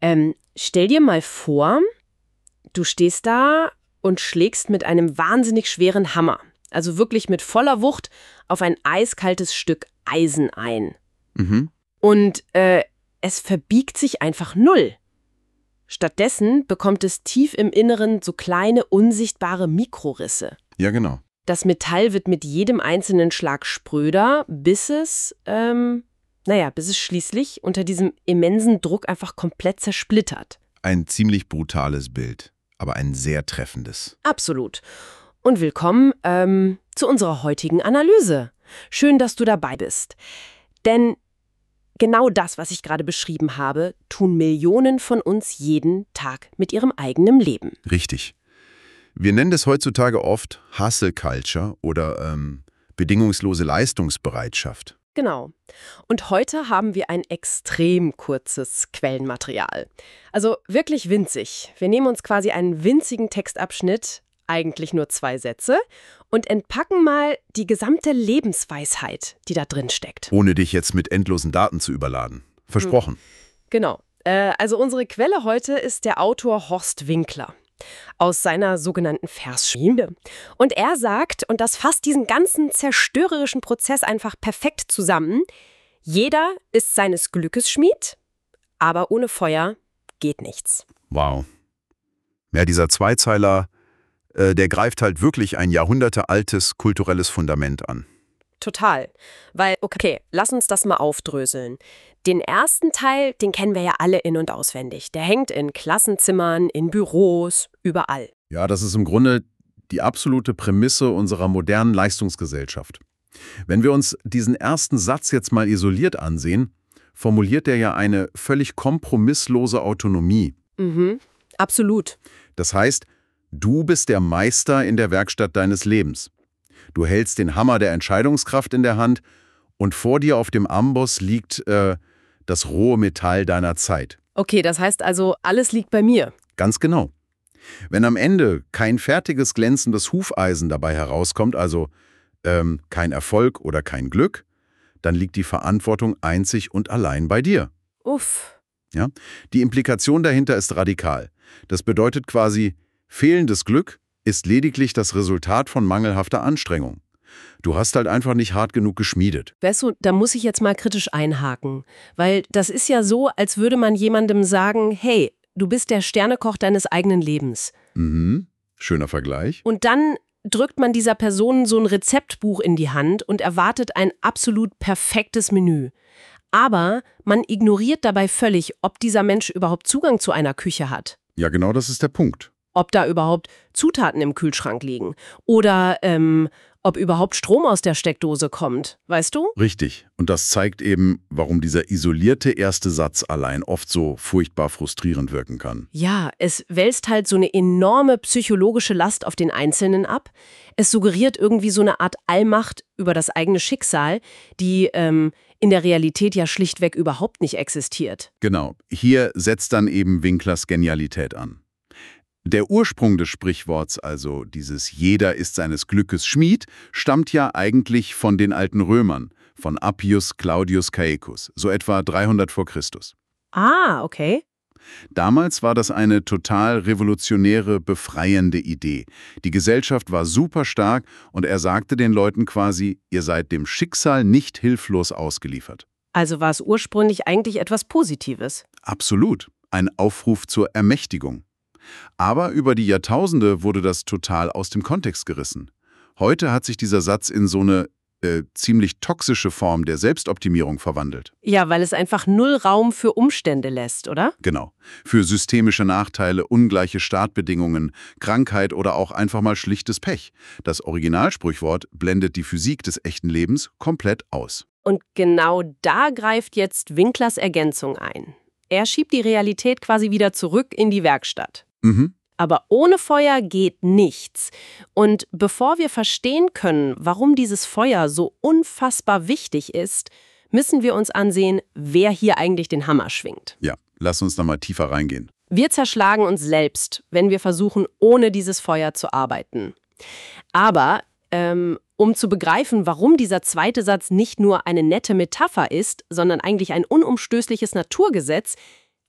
Stell dir mal vor, du stehst da und schlägst mit einem wahnsinnig schweren Hammer, also wirklich mit voller Wucht, auf ein eiskaltes Stück Eisen ein. Mhm. Und es verbiegt sich einfach null. Stattdessen bekommt es tief im Inneren so kleine, unsichtbare Mikrorisse. Ja, genau. Das Metall wird mit jedem einzelnen Schlag spröder, bis es schließlich unter diesem immensen Druck einfach komplett zersplittert. Ein ziemlich brutales Bild, aber ein sehr treffendes. Absolut. Und willkommen zu unserer heutigen Analyse. Schön, dass du dabei bist. Denn genau das, was ich gerade beschrieben habe, tun Millionen von uns jeden Tag mit ihrem eigenen Leben. Richtig. Wir nennen das heutzutage oft Hustle Culture oder bedingungslose Leistungsbereitschaft. Genau. Und heute haben wir ein extrem kurzes Quellenmaterial. Also wirklich winzig. Wir nehmen uns quasi einen winzigen Textabschnitt, eigentlich nur 2 Sätze, und entpacken mal die gesamte Lebensweisheit, die da drin steckt. Ohne dich jetzt mit endlosen Daten zu überladen. Versprochen. Genau. Also unsere Quelle heute ist der Autor Horst Winkler aus seiner sogenannten Versschmiede. Und er sagt, und das fasst diesen ganzen zerstörerischen Prozess einfach perfekt zusammen, jeder ist seines Glückes Schmied, aber ohne Feuer geht nichts. Wow. Ja, dieser Zweizeiler, der greift halt wirklich ein jahrhundertealtes kulturelles Fundament an. Total. Weil, okay, lass uns das mal aufdröseln. Den ersten Teil, den kennen wir ja alle in- und auswendig. Der hängt in Klassenzimmern, in Büros, überall. Ja, das ist im Grunde die absolute Prämisse unserer modernen Leistungsgesellschaft. Wenn wir uns diesen ersten Satz jetzt mal isoliert ansehen, formuliert er ja eine völlig kompromisslose Autonomie. Mhm, absolut. Das heißt, du bist der Meister in der Werkstatt deines Lebens. Du hältst den Hammer der Entscheidungskraft in der Hand und vor dir auf dem Amboss liegt das rohe Metall deiner Zeit. Okay, das heißt also, alles liegt bei mir. Ganz genau. Wenn am Ende kein fertiges, glänzendes Hufeisen dabei herauskommt, also kein Erfolg oder kein Glück, dann liegt die Verantwortung einzig und allein bei dir. Uff. Ja? Die Implikation dahinter ist radikal. Das bedeutet quasi, fehlendes Glück ist lediglich das Resultat von mangelhafter Anstrengung. Du hast halt einfach nicht hart genug geschmiedet. Weißt du, da muss ich jetzt mal kritisch einhaken. Weil das ist ja so, als würde man jemandem sagen, hey, du bist der Sternekoch deines eigenen Lebens. Mhm, schöner Vergleich. Und dann drückt man dieser Person so ein Rezeptbuch in die Hand und erwartet ein absolut perfektes Menü. Aber man ignoriert dabei völlig, ob dieser Mensch überhaupt Zugang zu einer Küche hat. Ja, genau das ist der Punkt. Ob da überhaupt Zutaten im Kühlschrank liegen. Oder ob überhaupt Strom aus der Steckdose kommt. Weißt du? Richtig. Und das zeigt eben, warum dieser isolierte erste Satz allein oft so furchtbar frustrierend wirken kann. Ja, es wälzt halt so eine enorme psychologische Last auf den Einzelnen ab. Es suggeriert irgendwie so eine Art Allmacht über das eigene Schicksal, die in der Realität ja schlichtweg überhaupt nicht existiert. Genau. Hier setzt dann eben Winklers Genialität an. Der Ursprung des Sprichworts, also dieses Jeder ist seines Glückes Schmied, stammt ja eigentlich von den alten Römern, von Appius Claudius Caecus, so etwa 300 vor Christus. Ah, okay. Damals war das eine total revolutionäre, befreiende Idee. Die Gesellschaft war super stark und er sagte den Leuten quasi, ihr seid dem Schicksal nicht hilflos ausgeliefert. Also war es ursprünglich eigentlich etwas Positives. Absolut. Ein Aufruf zur Ermächtigung. Aber über die Jahrtausende wurde das total aus dem Kontext gerissen. Heute hat sich dieser Satz in so eine ziemlich toxische Form der Selbstoptimierung verwandelt. Ja, weil es einfach null Raum für Umstände lässt, oder? Genau. Für systemische Nachteile, ungleiche Startbedingungen, Krankheit oder auch einfach mal schlichtes Pech. Das Originalsprichwort blendet die Physik des echten Lebens komplett aus. Und genau da greift jetzt Winklers Ergänzung ein. Er schiebt die Realität quasi wieder zurück in die Werkstatt. Mhm. Aber ohne Feuer geht nichts. Und bevor wir verstehen können, warum dieses Feuer so unfassbar wichtig ist, müssen wir uns ansehen, wer hier eigentlich den Hammer schwingt. Ja, lass uns da mal tiefer reingehen. Wir zerschlagen uns selbst, wenn wir versuchen, ohne dieses Feuer zu arbeiten. Aber um zu begreifen, warum dieser zweite Satz nicht nur eine nette Metapher ist, sondern eigentlich ein unumstößliches Naturgesetz,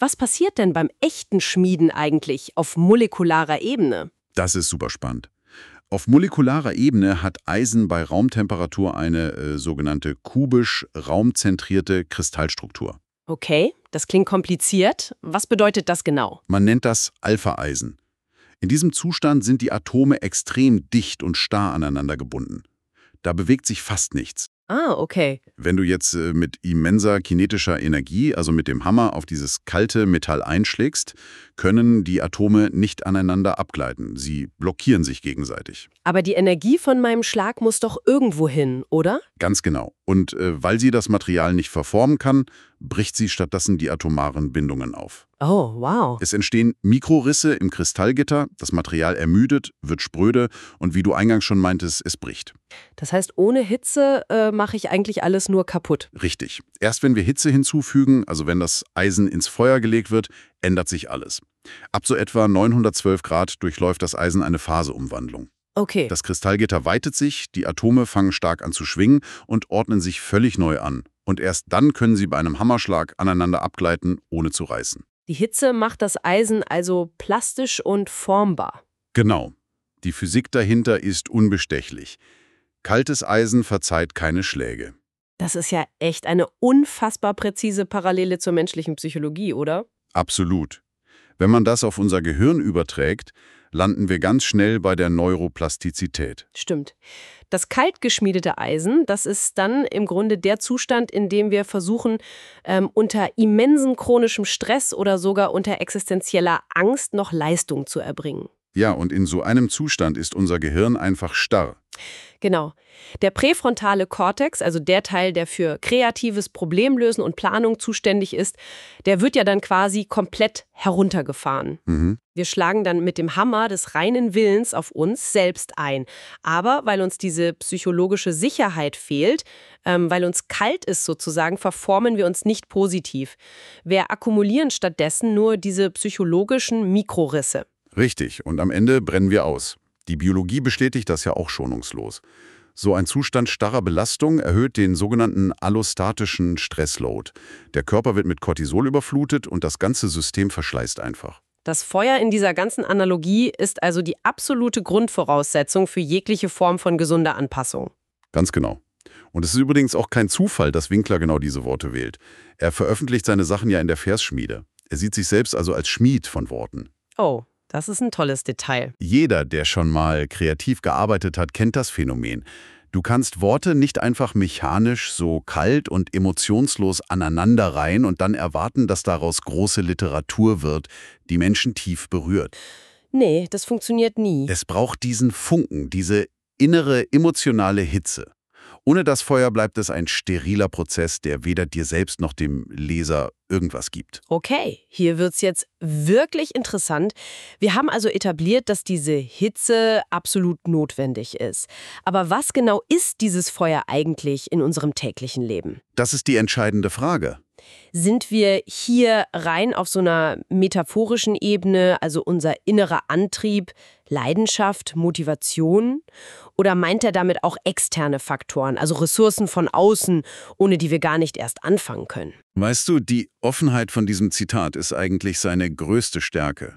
Was passiert denn beim echten Schmieden eigentlich auf molekularer Ebene? Das ist super spannend. Auf molekularer Ebene hat Eisen bei Raumtemperatur eine sogenannte kubisch raumzentrierte Kristallstruktur. Okay, das klingt kompliziert. Was bedeutet das genau? Man nennt das Alpha-Eisen. In diesem Zustand sind die Atome extrem dicht und starr aneinander gebunden. Da bewegt sich fast nichts. Ah, okay. Wenn du jetzt mit immenser kinetischer Energie, also mit dem Hammer, auf dieses kalte Metall einschlägst, können die Atome nicht aneinander abgleiten. Sie blockieren sich gegenseitig. Aber die Energie von meinem Schlag muss doch irgendwo hin, oder? Ganz genau. Und weil sie das Material nicht verformen kann, bricht sie stattdessen die atomaren Bindungen auf. Oh, wow. Es entstehen Mikrorisse im Kristallgitter, das Material ermüdet, wird spröde und wie du eingangs schon meintest, es bricht. Das heißt, ohne Hitze mache ich eigentlich alles nur kaputt. Richtig. Erst wenn wir Hitze hinzufügen, also wenn das Eisen ins Feuer gelegt wird, ändert sich alles. Ab so etwa 912 Grad durchläuft das Eisen eine Phaseumwandlung. Okay. Das Kristallgitter weitet sich, die Atome fangen stark an zu schwingen und ordnen sich völlig neu an. Und erst dann können sie bei einem Hammerschlag aneinander abgleiten, ohne zu reißen. Die Hitze macht das Eisen also plastisch und formbar. Genau. Die Physik dahinter ist unbestechlich. Kaltes Eisen verzeiht keine Schläge. Das ist ja echt eine unfassbar präzise Parallele zur menschlichen Psychologie, oder? Absolut. Wenn man das auf unser Gehirn überträgt, landen wir ganz schnell bei der Neuroplastizität. Stimmt. Das kalt geschmiedete Eisen, das ist dann im Grunde der Zustand, in dem wir versuchen, unter immensen chronischem Stress oder sogar unter existenzieller Angst noch Leistung zu erbringen. Ja, und in so einem Zustand ist unser Gehirn einfach starr. Genau. Der präfrontale Kortex, also der Teil, der für kreatives Problemlösen und Planung zuständig ist, der wird ja dann quasi komplett heruntergefahren. Wir schlagen dann mit dem Hammer des reinen Willens auf uns selbst ein. Aber weil uns diese psychologische Sicherheit fehlt, weil uns kalt ist sozusagen, verformen wir uns nicht positiv. Wir akkumulieren stattdessen nur diese psychologischen Mikrorisse. Richtig, und am Ende brennen wir aus. Die Biologie bestätigt das ja auch schonungslos. So ein Zustand starrer Belastung erhöht den sogenannten allostatischen Stressload. Der Körper wird mit Cortisol überflutet und das ganze System verschleißt einfach. Das Feuer in dieser ganzen Analogie ist also die absolute Grundvoraussetzung für jegliche Form von gesunder Anpassung. Ganz genau. Und es ist übrigens auch kein Zufall, dass Winkler genau diese Worte wählt. Er veröffentlicht seine Sachen ja in der Versschmiede. Er sieht sich selbst also als Schmied von Worten. Oh, das ist ein tolles Detail. Jeder, der schon mal kreativ gearbeitet hat, kennt das Phänomen. Du kannst Worte nicht einfach mechanisch so kalt und emotionslos aneinanderreihen und dann erwarten, dass daraus große Literatur wird, die Menschen tief berührt. Nee, das funktioniert nie. Es braucht diesen Funken, diese innere emotionale Hitze. Ohne das Feuer bleibt es ein steriler Prozess, der weder dir selbst noch dem Leser irgendwas gibt. Okay, hier wird's jetzt wirklich interessant. Wir haben also etabliert, dass diese Hitze absolut notwendig ist. Aber was genau ist dieses Feuer eigentlich in unserem täglichen Leben? Das ist die entscheidende Frage. Sind wir hier rein auf so einer metaphorischen Ebene, also unser innerer Antrieb, Leidenschaft, Motivation? Oder meint er damit auch externe Faktoren, also Ressourcen von außen, ohne die wir gar nicht erst anfangen können? Weißt du, die Offenheit von diesem Zitat ist eigentlich seine größte Stärke.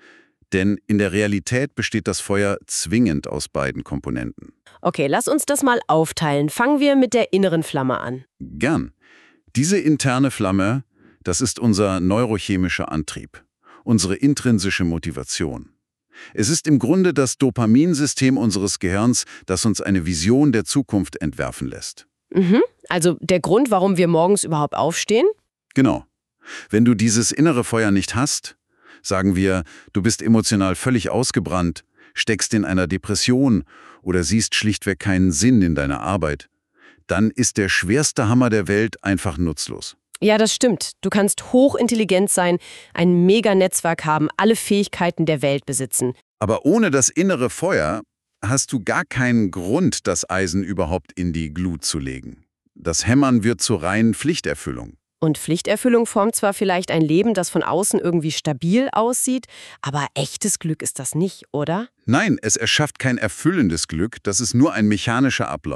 Denn in der Realität besteht das Feuer zwingend aus beiden Komponenten. Okay, lass uns das mal aufteilen. Fangen wir mit der inneren Flamme an. Gern. Diese interne Flamme, das ist unser neurochemischer Antrieb, unsere intrinsische Motivation. Es ist im Grunde das Dopaminsystem unseres Gehirns, das uns eine Vision der Zukunft entwerfen lässt. Also der Grund, warum wir morgens überhaupt aufstehen? Genau. Wenn du dieses innere Feuer nicht hast, sagen wir, du bist emotional völlig ausgebrannt, steckst in einer Depression oder siehst schlichtweg keinen Sinn in deiner Arbeit, dann ist der schwerste Hammer der Welt einfach nutzlos. Ja, das stimmt. Du kannst hochintelligent sein, ein Mega-Netzwerk haben, alle Fähigkeiten der Welt besitzen. Aber ohne das innere Feuer hast du gar keinen Grund, das Eisen überhaupt in die Glut zu legen. Das Hämmern wird zur reinen Pflichterfüllung. Und Pflichterfüllung formt zwar vielleicht ein Leben, das von außen irgendwie stabil aussieht, aber echtes Glück ist das nicht, oder? Nein, es erschafft kein erfüllendes Glück, das ist nur ein mechanischer Ablauf.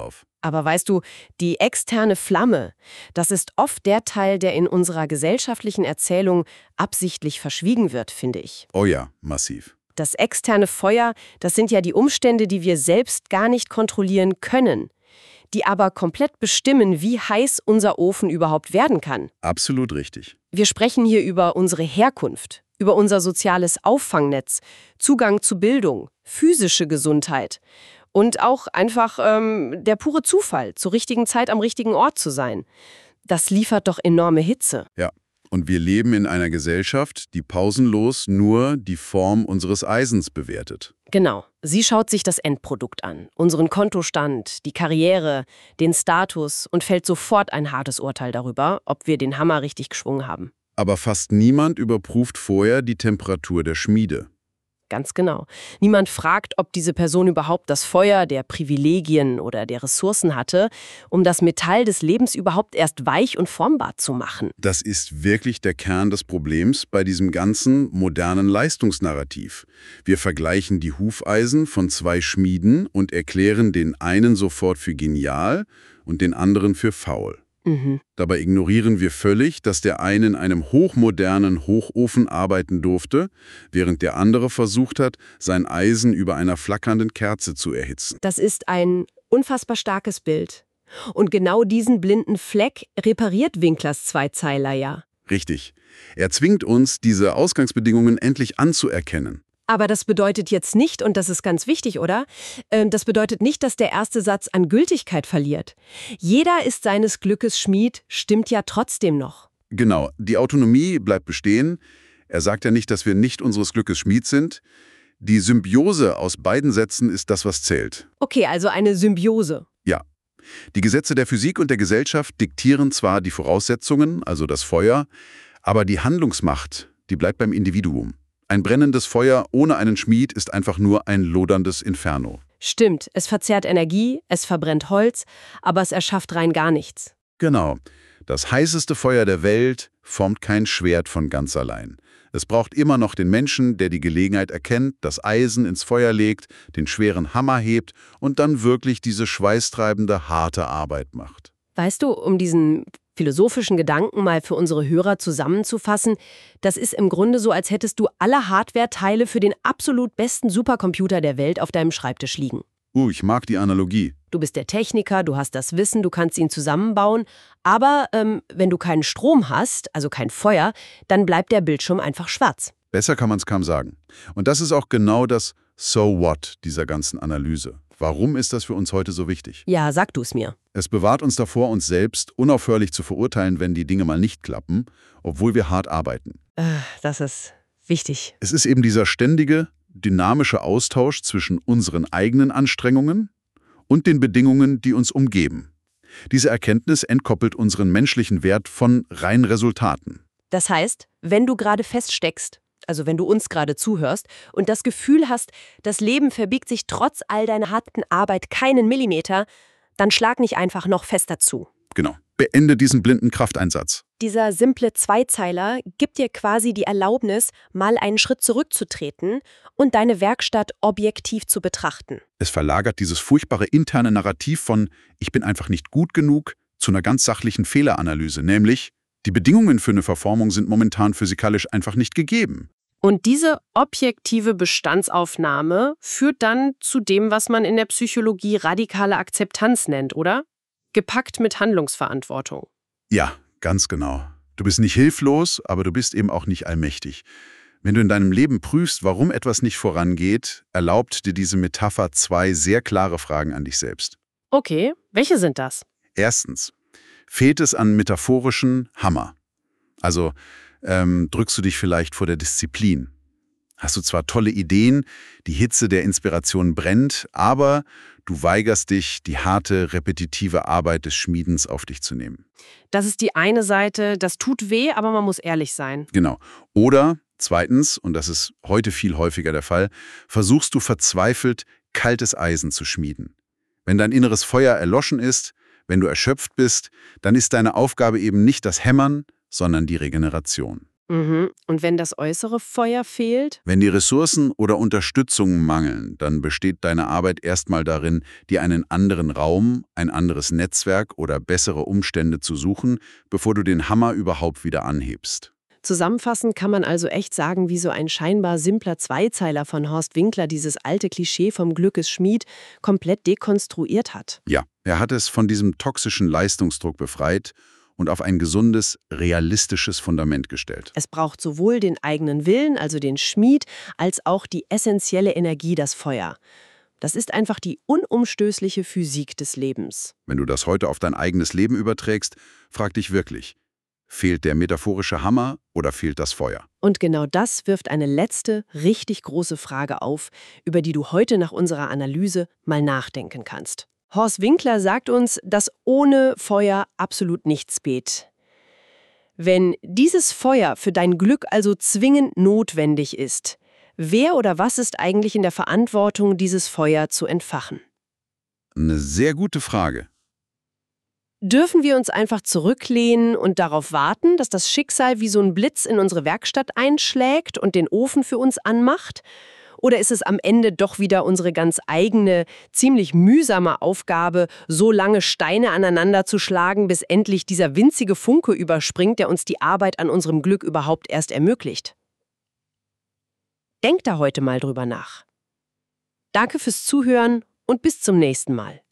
Aber weißt du, die externe Flamme, das ist oft der Teil, der in unserer gesellschaftlichen Erzählung absichtlich verschwiegen wird, finde ich. Oh ja, massiv. Das externe Feuer, das sind ja die Umstände, die wir selbst gar nicht kontrollieren können, die aber komplett bestimmen, wie heiß unser Ofen überhaupt werden kann. Absolut richtig. Wir sprechen hier über unsere Herkunft, über unser soziales Auffangnetz, Zugang zu Bildung, physische Gesundheit und auch einfach der pure Zufall, zur richtigen Zeit am richtigen Ort zu sein. Das liefert doch enorme Hitze. Ja. Und wir leben in einer Gesellschaft, die pausenlos nur die Form unseres Eisens bewertet. Genau. Sie schaut sich das Endprodukt an, unseren Kontostand, die Karriere, den Status und fällt sofort ein hartes Urteil darüber, ob wir den Hammer richtig geschwungen haben. Aber fast niemand überprüft vorher die Temperatur der Schmiede. Ganz genau. Niemand fragt, ob diese Person überhaupt das Feuer der Privilegien oder der Ressourcen hatte, um das Metall des Lebens überhaupt erst weich und formbar zu machen. Das ist wirklich der Kern des Problems bei diesem ganzen modernen Leistungsnarrativ. Wir vergleichen die Hufeisen von zwei Schmieden und erklären den einen sofort für genial und den anderen für faul. Dabei ignorieren wir völlig, dass der eine in einem hochmodernen Hochofen arbeiten durfte, während der andere versucht hat, sein Eisen über einer flackernden Kerze zu erhitzen. Das ist ein unfassbar starkes Bild. Und genau diesen blinden Fleck repariert Winklers Zweizeiler ja. Richtig. Er zwingt uns, diese Ausgangsbedingungen endlich anzuerkennen. Aber das bedeutet jetzt nicht, und das ist ganz wichtig, oder? Das bedeutet nicht, dass der erste Satz an Gültigkeit verliert. Jeder ist seines Glückes Schmied, stimmt ja trotzdem noch. Genau, die Autonomie bleibt bestehen. Er sagt ja nicht, dass wir nicht unseres Glückes Schmied sind. Die Symbiose aus beiden Sätzen ist das, was zählt. Okay, also eine Symbiose. Ja. Die Gesetze der Physik und der Gesellschaft diktieren zwar die Voraussetzungen, also das Feuer, aber die Handlungsmacht, die bleibt beim Individuum. Ein brennendes Feuer ohne einen Schmied ist einfach nur ein loderndes Inferno. Stimmt, es verzehrt Energie, es verbrennt Holz, aber es erschafft rein gar nichts. Genau. Das heißeste Feuer der Welt formt kein Schwert von ganz allein. Es braucht immer noch den Menschen, der die Gelegenheit erkennt, das Eisen ins Feuer legt, den schweren Hammer hebt und dann wirklich diese schweißtreibende, harte Arbeit macht. Weißt du, um diesen philosophischen Gedanken mal für unsere Hörer zusammenzufassen, das ist im Grunde so, als hättest du alle Hardware-Teile für den absolut besten Supercomputer der Welt auf deinem Schreibtisch liegen. Ich mag die Analogie. Du bist der Techniker, du hast das Wissen, du kannst ihn zusammenbauen, aber wenn du keinen Strom hast, also kein Feuer, dann bleibt der Bildschirm einfach schwarz. Besser kann man es kaum sagen. Und das ist auch genau das So what dieser ganzen Analyse. Warum ist das für uns heute so wichtig? Ja, sag du es mir. Es bewahrt uns davor, uns selbst unaufhörlich zu verurteilen, wenn die Dinge mal nicht klappen, obwohl wir hart arbeiten. Das ist wichtig. Es ist eben dieser ständige, dynamische Austausch zwischen unseren eigenen Anstrengungen und den Bedingungen, die uns umgeben. Diese Erkenntnis entkoppelt unseren menschlichen Wert von reinen Resultaten. Das heißt, wenn du gerade feststeckst, also wenn du uns gerade zuhörst und das Gefühl hast, das Leben verbiegt sich trotz all deiner harten Arbeit keinen Millimeter, dann schlag nicht einfach noch fester zu. Genau. Beende diesen blinden Krafteinsatz. Dieser simple Zweizeiler gibt dir quasi die Erlaubnis, mal einen Schritt zurückzutreten und deine Werkstatt objektiv zu betrachten. Es verlagert dieses furchtbare interne Narrativ von „Ich bin einfach nicht gut genug" zu einer ganz sachlichen Fehleranalyse, nämlich die Bedingungen für eine Verformung sind momentan physikalisch einfach nicht gegeben. Und diese objektive Bestandsaufnahme führt dann zu dem, was man in der Psychologie radikale Akzeptanz nennt, oder? Gepackt mit Handlungsverantwortung. Ja, ganz genau. Du bist nicht hilflos, aber du bist eben auch nicht allmächtig. Wenn du in deinem Leben prüfst, warum etwas nicht vorangeht, erlaubt dir diese Metapher zwei sehr klare Fragen an dich selbst. Okay, welche sind das? Erstens, fehlt es an metaphorischen Hammer? Also drückst du dich vielleicht vor der Disziplin? Hast du zwar tolle Ideen, die Hitze der Inspiration brennt, aber du weigerst dich, die harte, repetitive Arbeit des Schmiedens auf dich zu nehmen. Das ist die eine Seite, das tut weh, aber man muss ehrlich sein. Genau. Oder zweitens, und das ist heute viel häufiger der Fall, versuchst du verzweifelt, kaltes Eisen zu schmieden. Wenn dein inneres Feuer erloschen ist, wenn du erschöpft bist, dann ist deine Aufgabe eben nicht das Hämmern, sondern die Regeneration. Mhm. Und wenn das äußere Feuer fehlt? Wenn die Ressourcen oder Unterstützung mangeln, dann besteht deine Arbeit erstmal darin, dir einen anderen Raum, ein anderes Netzwerk oder bessere Umstände zu suchen, bevor du den Hammer überhaupt wieder anhebst. Zusammenfassend kann man also echt sagen, wie so ein scheinbar simpler Zweizeiler von Horst Winkler dieses alte Klischee vom Glück ist Schmied komplett dekonstruiert hat. Ja, er hat es von diesem toxischen Leistungsdruck befreit und auf ein gesundes, realistisches Fundament gestellt. Es braucht sowohl den eigenen Willen, also den Schmied, als auch die essentielle Energie, das Feuer. Das ist einfach die unumstößliche Physik des Lebens. Wenn du das heute auf dein eigenes Leben überträgst, frag dich wirklich, fehlt der metaphorische Hammer oder fehlt das Feuer? Und genau das wirft eine letzte, richtig große Frage auf, über die du heute nach unserer Analyse mal nachdenken kannst. Horst Winkler sagt uns, dass ohne Feuer absolut nichts geht. Wenn dieses Feuer für dein Glück also zwingend notwendig ist, wer oder was ist eigentlich in der Verantwortung, dieses Feuer zu entfachen? Eine sehr gute Frage. Dürfen wir uns einfach zurücklehnen und darauf warten, dass das Schicksal wie so ein Blitz in unsere Werkstatt einschlägt und den Ofen für uns anmacht? Oder ist es am Ende doch wieder unsere ganz eigene, ziemlich mühsame Aufgabe, so lange Steine aneinander zu schlagen, bis endlich dieser winzige Funke überspringt, der uns die Arbeit an unserem Glück überhaupt erst ermöglicht? Denk da heute mal drüber nach. Danke fürs Zuhören und bis zum nächsten Mal.